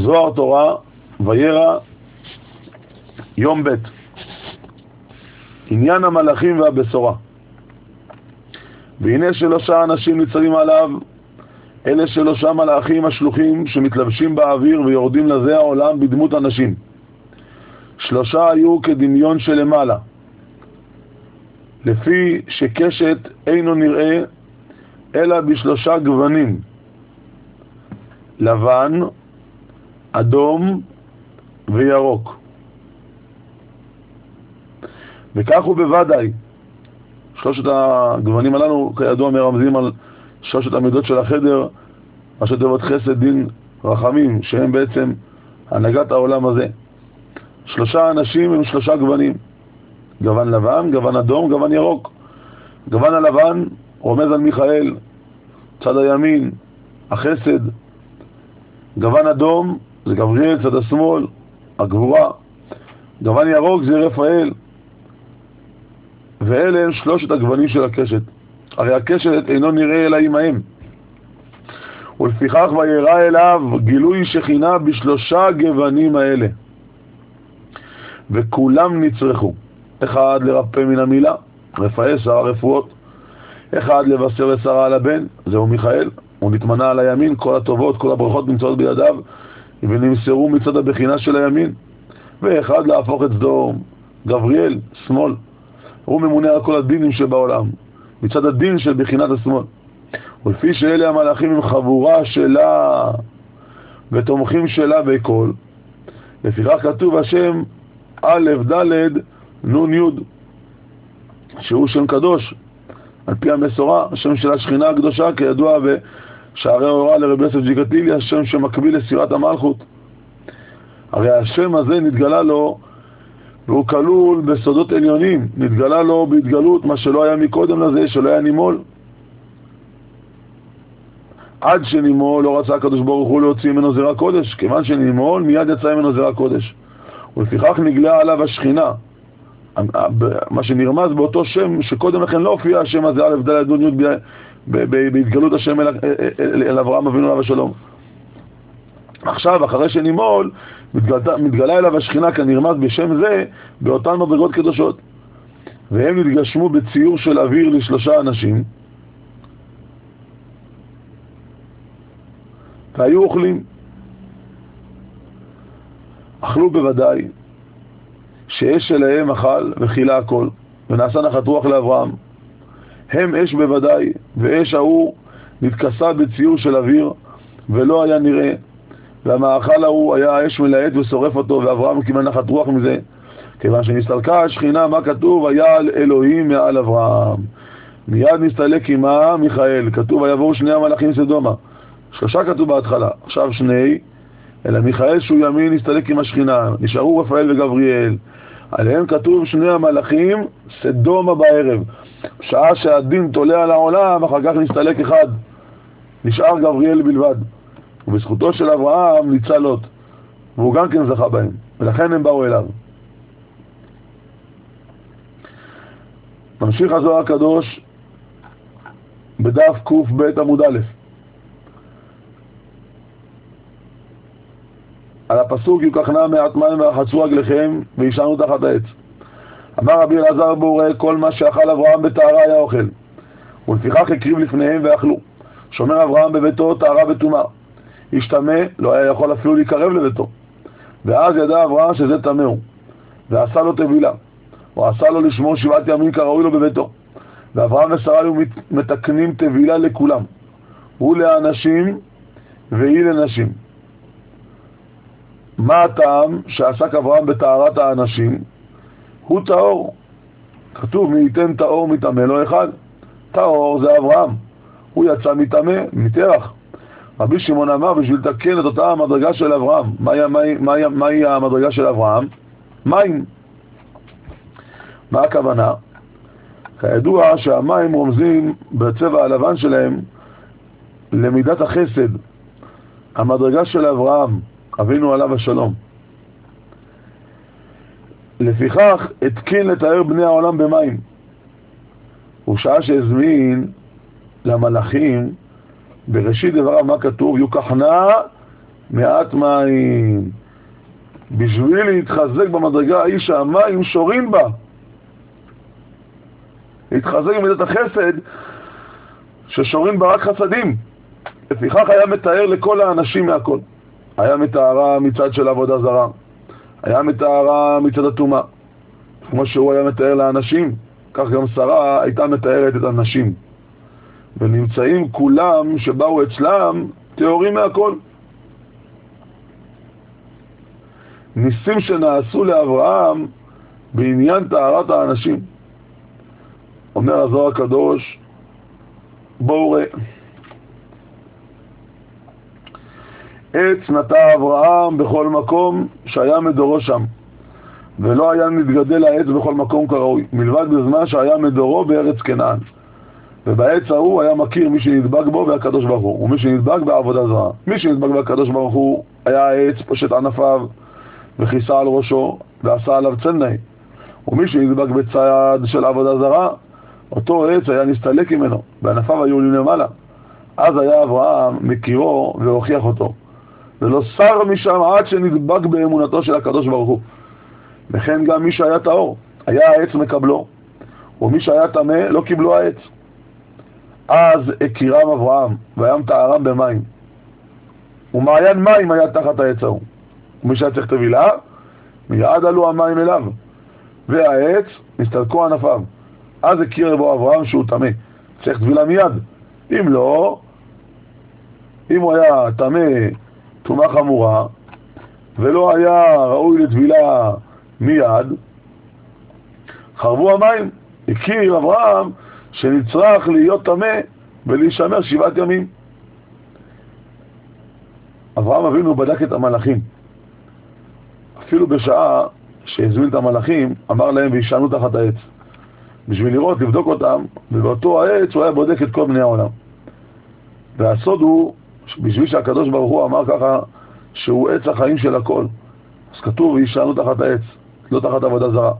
זוהר תורה וירא יום ב'. עניין המלאכים והבשורה. והנה שלושה אנשים ניצבים עליו, אלה שלושה מלאכים השלוחים שמתלבשים באוויר ויורדים לזה העולם בדמות אנשים. שלושה היו כדמיון שלמעלה, לפי שקשת אינו נראה אלא בשלושה גוונים, לבן, אדום וירוק. וכך הוא בוודאי. שלושת הגוונים הללו כידוע מרמזים על שלושת המידות של החדר, ראשי תיבות חסד, דין, רחמים, שהם בעצם הנהגת העולם הזה. שלושה אנשים הם שלושה גוונים, גוון לבן, גוון אדום, גוון ירוק. גוון הלבן רומז על מיכאל, צד הימין, החסד. גוון אדום זה גבריאל, צד השמאל, הגבורה. גוון ירוק זה רפאל. ואלה הם שלושת הגוונים של הקשת. הרי הקשת אינו נראה אלא עמהם, ולפיכך וירא אליו גילוי שכינה בשלושה גוונים האלה, וכולם נצרכו. אחד לרפא מן המילה, רפאל שר הרפואות. אחד לבשר ושרה על הבן, זהו מיכאל, הוא נתמנה על הימין, כל הטובות, כל הברכות נמצאות בידיו ונמסרו מצד הבחינה של הימין. ואחד להפוך את סדום, גבריאל, שמאל, הוא ממונה על כל הדינים שבעולם, מצד הדין של בחינת השמאל. ולפי שאלה המלאכים הם חבורה שלה ותומכים שלה בכל, לפיכך כתוב השם א' ד' נ' י', שהוא שם קדוש על פי המסורה, השם של השכינה הקדושה, כידוע בשערי ההוראה לרבי יוסף ג'יקטילי, השם שמקביל לספירת המלכות. הרי השם הזה נתגלה לו, והוא כלול בסודות עליונים, נתגלה לו בהתגלות, מה שלא היה מקודם לזה, שלא היה נימול. עד שנימול לא רצה הקדוש ברוך הוא להוציא ממנו זרע קודש, כיוון שנימול מיד יצא ממנו זרע קודש, ולפיכך נגלה עליו השכינה, מה שנרמז באותו שם שקודם לכן לא הופיע השם הזה א' ד' נ' י' בהתגלות השם אל אברהם אבינו עליו השלום. עכשיו אחרי שנימול מתגלה אליו השכינה כנרמז בשם זה באותן מדרגות קדושות, והם נתגשמו בציור של אוויר לשלושה אנשים, והיו אוכלים. אכלו בוודאי שאש שלהם אכל וכילה הכל, ונעשה נחת רוח לאברהם. הם אש בוודאי, ואש ההוא נתכסה בציור של אוויר ולא היה נראה, והמאכל ההוא היה האש מלהט ושורף אותו, ואברהם קיבל נחת רוח מזה, כיוון שנסתלקה השכינה, מה כתוב? היה אלוהים מעל אברהם. מיד נסתלק עמה מיכאל, כתוב ויבואו שני המלאכים סדומה. שלושה כתוב בהתחלה, עכשיו שני, אלא מיכאל שהוא ימין נסתלק עם השכינה, נשארו רפאל וגבריאל, עליהם כתוב שני המלאכים סדומה בערב. שעה שהדין תולה על העולם, אחר כך נסתלק אחד, נשאר גבריאל בלבד, ובזכותו של אברהם ניצל לוט, והוא גם כן זכה בהם, ולכן הם באו אליו. ממשיך הזוהר הקדוש בדף קב עמוד א', על הפסוק יוקחנה מעט מים ורחצו רגליכם וישנו תחת העץ. אמר רבי אלעזר בורא, כל מה שאכל אברהם בטהרה היה אוכל, ולפיכך הקריב לפניהם ואכלו. שומר אברהם בביתו טהרה וטומאה, השתמא לא היה יכול אפילו להיקרב לביתו, ואז ידע אברהם שזה טמא הוא, ועשה לו טבילה, או עשה לו לשמור 7 ימים כראוי לו בביתו. ואברהם ושרה היו מתקנים טבילה לכולם, הוא לאנשים והיא לנשים. מה הטעם שעסק אברהם בטהרת האנשים? הוא טהור, כתוב מי ייתן טהור מטמא לא אחד. טהור זה אברהם, הוא יצא מטמא, מתרח. רבי שמעון אמר בשביל לתקן את אותה המדרגה של אברהם. מהי המדרגה של אברהם? מים. מה הכוונה? כידוע שהמים רומזים בצבע הלבן שלהם למידת החסד, המדרגה של אברהם אבינו עליו השלום. לפיכך התקין לתאר בני העולם במים, ושעה שהזמין למלאכים בראשית דבריו מה כתוב? יוקחנה מעט מים, בשביל להתחזק במדרגה ההיא שהמים שורים בה, להתחזק במידת החסד ששורים בה רק חסדים. לפיכך היה מתאר לכל האנשים מהכל. היה מתארה מצד של עבודה זרה, היה מתארה מצד הטומאה, כמו שהוא היה מתאר לאנשים, כך גם שרה הייתה מתארת את הנשים, ונמצאים כולם שבאו אצלם טהורים מהכל. ניסים שנעשו לאברהם בעניין טהרת האנשים. אומר הזוהר הקדוש, בואו ראה, עץ נטע אברהם בכל מקום שהיה מדורו שם, ולא היה מתגדל העץ בכל מקום כראוי, מלבד בזמן שהיה מדורו בארץ כנען. ובעץ ההוא היה מכיר מי שנדבק בו והקדוש ברוך הוא, ומי שנדבק בעבודה זרה. מי שנדבק בהקדוש ברוך הוא היה העץ פושט ענפיו וכיסה על ראשו ועשה עליו צלנאי, ומי שנדבק בצד של עבודה זרה, אותו עץ היה נסתלק ממנו וענפיו היו למעלה. אז היה אברהם מכירו והוכיח אותו, ולא שר משם עד שנדבק באמונתו של הקדוש ברוך הוא. וכן גם מי שהיה טהור היה העץ מקבלו, ומי שהיה טמא לא קיבלו העץ. אז הכירם אברהם וים טהרם במים, ומעיין מים היה תחת העץ ההוא, ומי שהיה צריך טבילה מיד עלו המים אליו, והעץ נסתלקו ענפיו. אז הכיר בו אברהם שהוא טמא, צריך טבילה מיד. אם לא, אם הוא היה טמא טומאה חמורה ולא היה ראוי לטבילה מיד, חרבו המים. הכיר אברהם שנצטרך להיות טמא ולהישמר 7 ימים. אברהם אבינו בדק את המלאכים, אפילו בשעה שהזמין את המלאכים אמר להם וישענו תחת העץ, בשביל לראות, לבדוק אותם, ובאותו העץ הוא היה בודק את כל בני העולם. והסוד הוא בשביל שהקדוש ברוך הוא אמר ככה שהוא עץ החיים של הכל, אז כתוב וישענו תחת העץ, לא תחת עבודה זרה.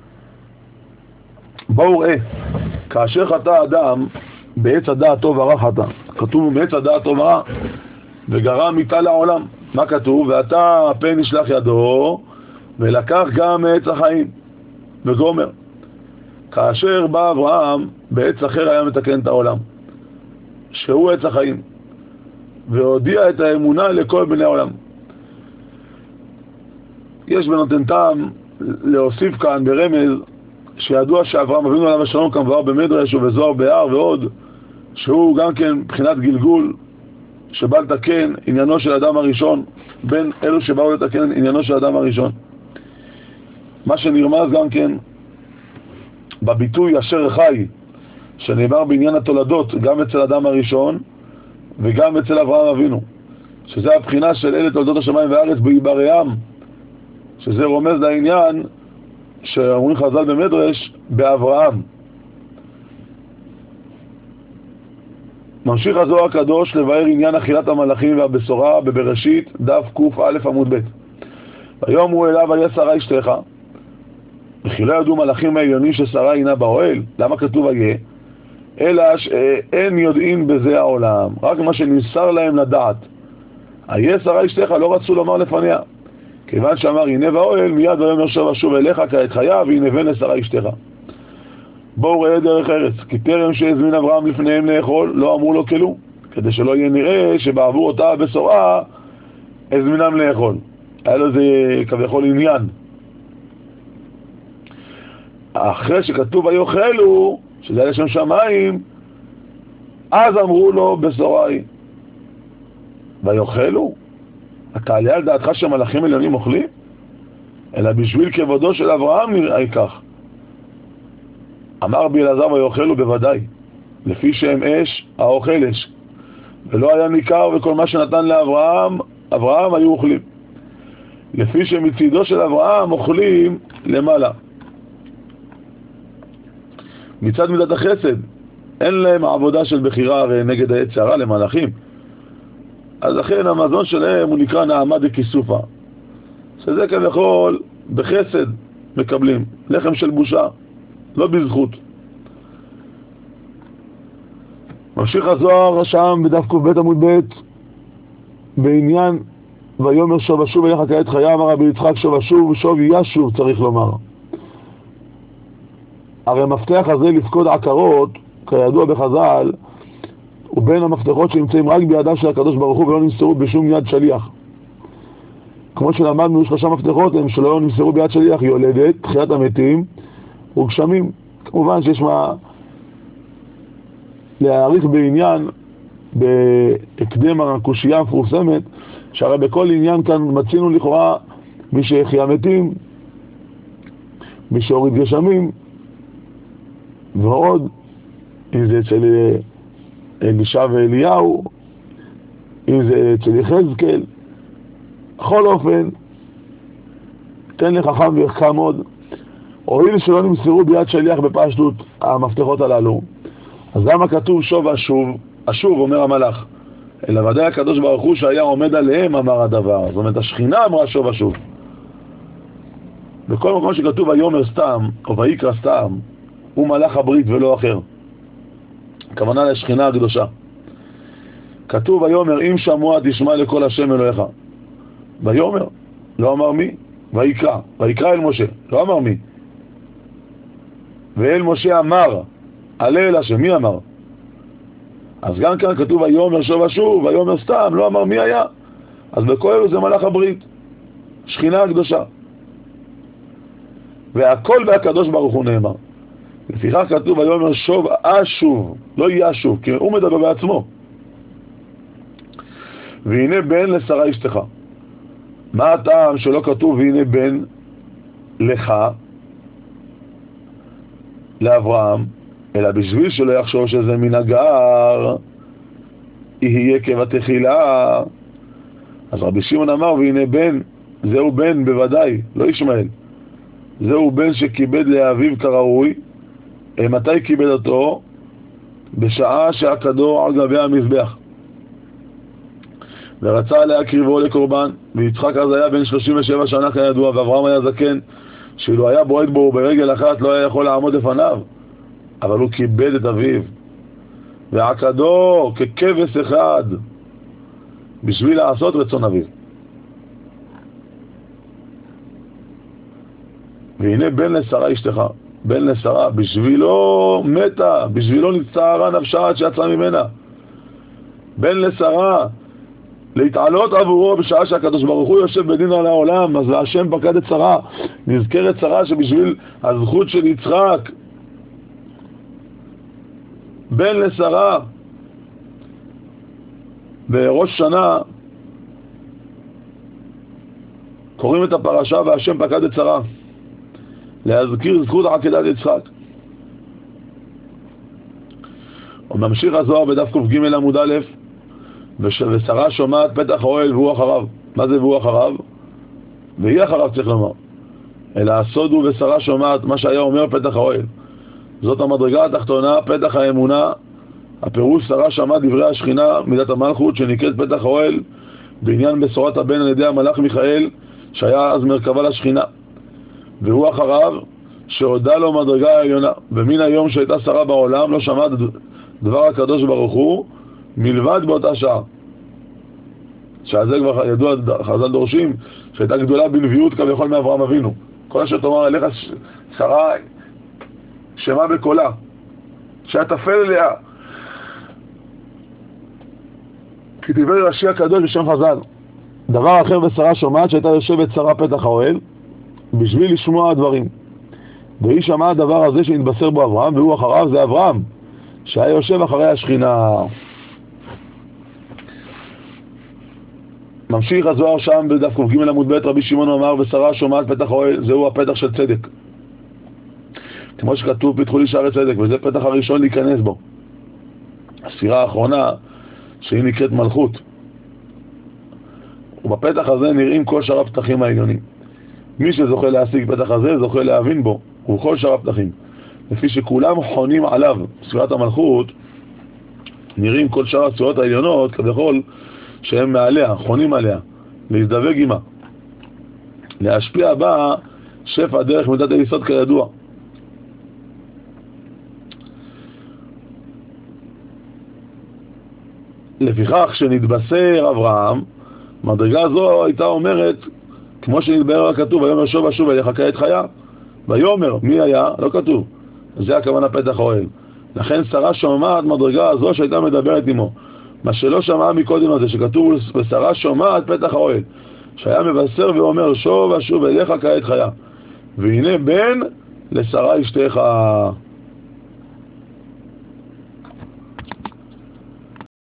בואו ראה, כאשר חטא אדם בעץ הדעת טוב ורע חטא, כתוב בעץ הדעת טוב ורע וגרם מיתה לעולם. מה כתוב? ואתה פן נשלח ידו ולקח גם מעץ החיים וגומר. כאשר בא אברהם בעץ אחר היה מתקן את העולם, שהוא עץ החיים, והודיע את האמונה לכל בני העולם. יש בנותן טעם להוסיף כאן ברמז שידוע שאברהם אבינו עליו השלום כמבואר במדרש ובזוהר בהר ועוד, שהוא גם כן מבחינת גלגול שבא לתקן עניינו של אדם הראשון, בין אלו שבאו לתקן עניינו של אדם הראשון. מה שנרמז גם כן בביטוי אשר חי, שנאמר בעניין התולדות גם אצל אדם הראשון וגם אצל אברהם אבינו, שזה הבחינה של אלה תולדות השמיים והארץ בעיבריהם, שזה רומז לעניין שאומרים חז"ל במדרש באברהם. ממשיך הזוהר הקדוש לבאר עניין אכילת המלאכים והבשורה בבראשית דף קא עמוד ב'. היום הוא אליו היה שרה אשתך, וכי לא ידעו מלאכים העליונים ששרה הינה באוהל. למה כתוב היה? אלא שאין יודעים בזה העולם, רק מה שנמסר להם לדעת. היה שרה אשתך לא רצו לומר לפניה, כיוון שאמר הנה באוהל, מיד ויאמר שוב אליך כעת חיה והנה בן לשרה אשתך. בואו ראה דרך ארץ, כי טרם שהזמין אברהם לפניהם לאכול לא אמרו לו כלו, כדי שלא יהיה נראה שבעבור אותה הבשורה הזמינם לאכול. היה לו זה כביכול עניין. אחרי שכתוב ויאכלו, שזה היה לשם שמיים, אז אמרו לו בשורה היא. ויאכלו? אתה עליה על דעתך שמלאכים עליונים אוכלים? אלא בשביל כבודו של אברהם נראה כך. אמר רבי אלעזר ויאכלו בוודאי, לפי שהם אש האוכל אש, ולא היה ניכר וכל מה שנתן לאברהם, אברהם היו אוכלים. לפי שמצידו של אברהם אוכלים למעלה. מצד מידת החסד, אין להם העבודה של בחירה הרי נגד העץ הרע למלאכים. אז לכן המזון שלהם הוא נקרא נעמה דקיסופה, שזה כביכול בחסד מקבלים, לחם של בושה, לא בזכות. ממשיך הזוהר שם בדף קב עמוד ב' בעניין ויאמר שוב ושוב אליך כעת חיה, אמר רבי יצחק שוב ושוב, שוב ישוב צריך לומר. הרי המפתח הזה לפקוד עקרות, כידוע בחז"ל, הוא בין המפתחות שנמצאים רק בידיו של הקדוש ברוך הוא ולא נמסרו בשום יד שליח. כמו שלמדנו, יש 3 מפתחות הם שלא נמסרו ביד שליח: יולדת, תחיית המתים וגשמים. כמובן שיש מה להעריך בעניין בהקדם הקושייה המפורסמת, שהרי בכל עניין כאן מצינו לכאורה מי שהחיה מתים, מי שהוריד גשמים ועוד, אם זה אצל אלישע ואליהו, אם זה אצל יחזקאל. בכל אופן, תן לי חכם ויחכם עוד. הואיל שלא נמסרו ביד שליח בפשטות המפתחות הללו, אז למה כתוב שוב ושוב? השוב אומר המלאך, אלא ודאי הקדוש ברוך הוא שהיה עומד עליהם אמר הדבר. זאת אומרת, השכינה אמרה שוב ושוב. בכל מקום שכתוב ויאמר סתם או ויקרא סתם, הוא מלאך הברית ולא אחר, הכוונה לשכינה הקדושה. כתוב ויאמר אם שמוע תשמע לכל השם אלוהיך. ויאמר, לא אמר מי. ויקרא, ויקרא אל משה, לא אמר מי. ואל משה אמר, עלה אל השם, מי אמר? אז גם כאן כתוב ויאמר שוב ושוב, ויאמר סתם, לא אמר מי היה. אז בכל אלו זה מלאך הברית, שכינה הקדושה. והכל בהקדוש ברוך הוא נאמר. לפיכך כתוב ויאמר שוב אשוב, לא ישוב, כי הוא מדבר בעצמו. והנה בן לשרה אשתך. מה הטעם שלא כתוב והנה בן לך לאברהם, אלא בשביל שלא יחשוב שזה מן הגר יהיה כבתחילה. אז רבי שמעון אמר והנה בן, זהו בן בוודאי, לא ישמעאל, זהו בן שכיבד לאביו כראוי. מתי כיבד אותו? בשעה שעקדו על גבי המזבח ורצה להקריבו לקורבן. ויצחק אז היה בן 37 שנה כידוע, ואברהם היה זקן, שאילו היה בועט בו ברגל אחת לא היה יכול לעמוד לפניו, אבל הוא כיבד את אביו ועקדו ככבש אחד בשביל לעשות רצון אביו. והנה בן לשרה אשתך, בן לשרה, בשבילו מתה, בשבילו נצטערה נפשה עד שיצאה ממנה. בן לשרה, להתעלות עבורו בשעה שהקדוש ברוך הוא יושב בדין על העולם. אז השם פקד את שרה, נזכרת שרה שבשביל הזכות של יצחק, בן לשרה, בראש שנה קוראים את הפרשה והשם פקד את שרה, להזכיר זכות עקדת יצחק. וממשיך הזוהר בדף ק"ג עמוד א', ושרה שומעת פתח האוהל והוא אחריו. מה זה והוא אחריו? והיא אחריו צריך לומר. אלא הסוד הוא ושרה שומעת מה שהיה אומר פתח האוהל. זאת המדרגה התחתונה, פתח האמונה. הפירוש שרה שמעה דברי השכינה מידת המלכות שנקראת פתח האוהל בעניין בשורת הבן על ידי המלאך מיכאל שהיה אז מרכבה לשכינה. והוא אחריו שהודע לו מדרגה העליונה. ומן היום שהייתה שרה בעולם לא שמעת דבר הקדוש ברוך הוא מלבד באותה שעה. שזה כבר ידוע, חז"ל דורשים שהייתה גדולה בנביאות כביכול מאברהם אבינו. כל אשר תאמר אליך שרה שמע בקולה, שתפל אליה, כי דיבר רש"י הקדוש בשם חז"ל. דבר אחר ושרה שומעת שהייתה יושבת שרה פתח האוהל בשביל לשמוע הדברים, והיא שמעה הדבר הזה שנתבשר בו אברהם, והוא אחריו זה אברהם שהיה יושב אחרי השכינה. ממשיך הזוהר שם בדף ק"ג עמוד ב', רבי שמעון אמר ושרה שומעת פתח האוהל, זהו הפתח של צדק, כמו שכתוב פתחו לי שערי צדק, וזה פתח הראשון להיכנס בו, הספירה האחרונה שהיא נקראת מלכות. ובפתח הזה נראים כל שאר הפתחים העליונים. מי שזוכה להשיג פתח הזה זוכה להבין בו ובכל שאר הפתחים, לפי שכולם חונים עליו. ספירת המלכות נראים כל שאר הספירות העליונות כביכול שהם מעליה, חונים עליה, להזדווג עימה, להשפיע בה שפע דרך מידת היסוד כידוע. לפיכך שנתבשר אברהם המדרגה הזו הייתה אומרת, כמו שנתבהר הכתוב, ויאמר שוב ושוב אליך כעת חיה. ויאמר, מי היה? לא כתוב. זה הכוונה פתח האוהל. לכן שרה שומעת מדרגה הזו שהייתה מדברת עמו. מה שלא שמעה מקודם הזה, שכתוב ושרה שומעת פתח האוהל, שהיה מבשר ואומר שוב ושוב אליך כעת חיה. והנה בן לשרה אשתך.